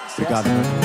Obrigado.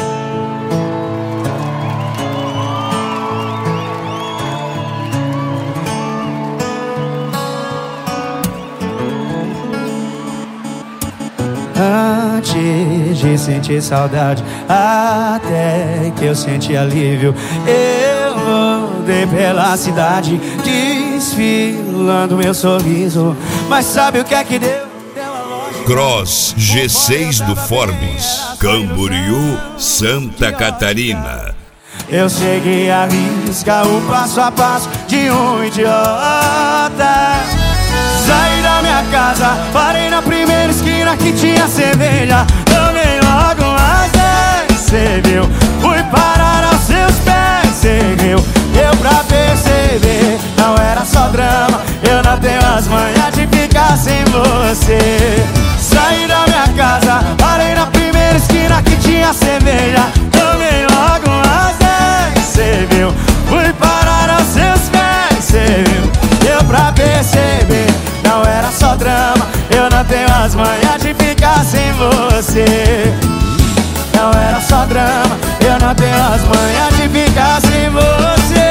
Antes de sentir saudade, até que eu senti alívio, eu andei pela cidade, desfilando meu sorriso. Mas sabe o que é que deu? Cross G6 do Forbes, Camboriú, Santa Catarina. Eu segui a risca, o passo a passo de um idiota. Saí da minha casa, parei na primeira esquina que tinha cerveja. Tomei logo umas 10, cê viu? Fui parar aos seus pés, cê viu? Deu pra perceber, não era só drama. Eu não tenho as manhas de ficar sem você. Saí da minha casa, parei na primeira esquina que tinha cerveja. Tomei logo umas 10, cê viu? Fui parar aos seus pés, cê viu? Deu pra perceber, não era só drama. Eu não tenho as manhas de ficar sem você. Não era só drama, eu não tenho as manhas de ficar sem você.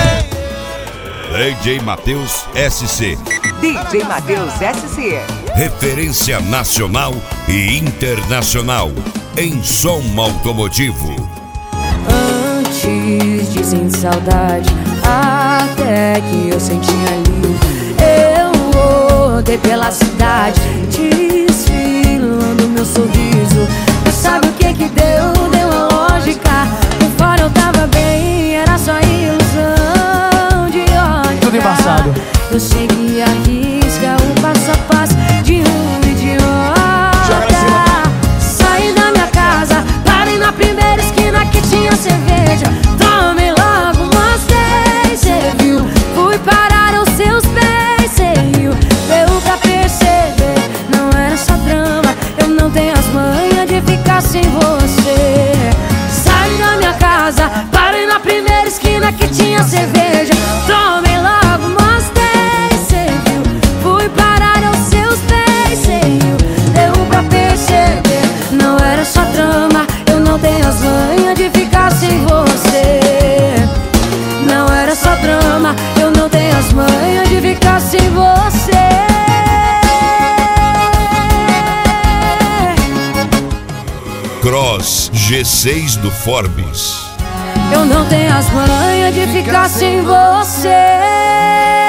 DJ Matheus SC. DJ Matheus SC. Referência nacional e internacional em som automotivo. Antes de sentir saudade, até que eu senti alívio, eu rodei pela cidade, desfilando meu sorriso. Mas sabe o que que deu? Deu a lógica. Por fora eu tava bem, era só ilusão de ótica. Tudo embaçado. Eu segui a risca, o passo a passo de um idiota. Saí da minha casa, parei na primeira esquina que tinha cerveja. Tomei logo umas 10, cê viu? Fui parar aos seus pés, cê viu? Deu pra perceber, não era só drama. Eu não tenho as manhas de ficar sem você. Saí da minha casa, parei na primeira esquina que tinha cerveja. Tomei logo umas 10, cê viu? Fui parar aos seus pés, cê viu? Deu pra perceber, não era só drama. Eu não tenho as manhas de ficar sem você. Não era só drama, eu não tenho as manhas de ficar sem você. Cross G6 do Forbes. Eu não tenho as manhas de ficar sem você.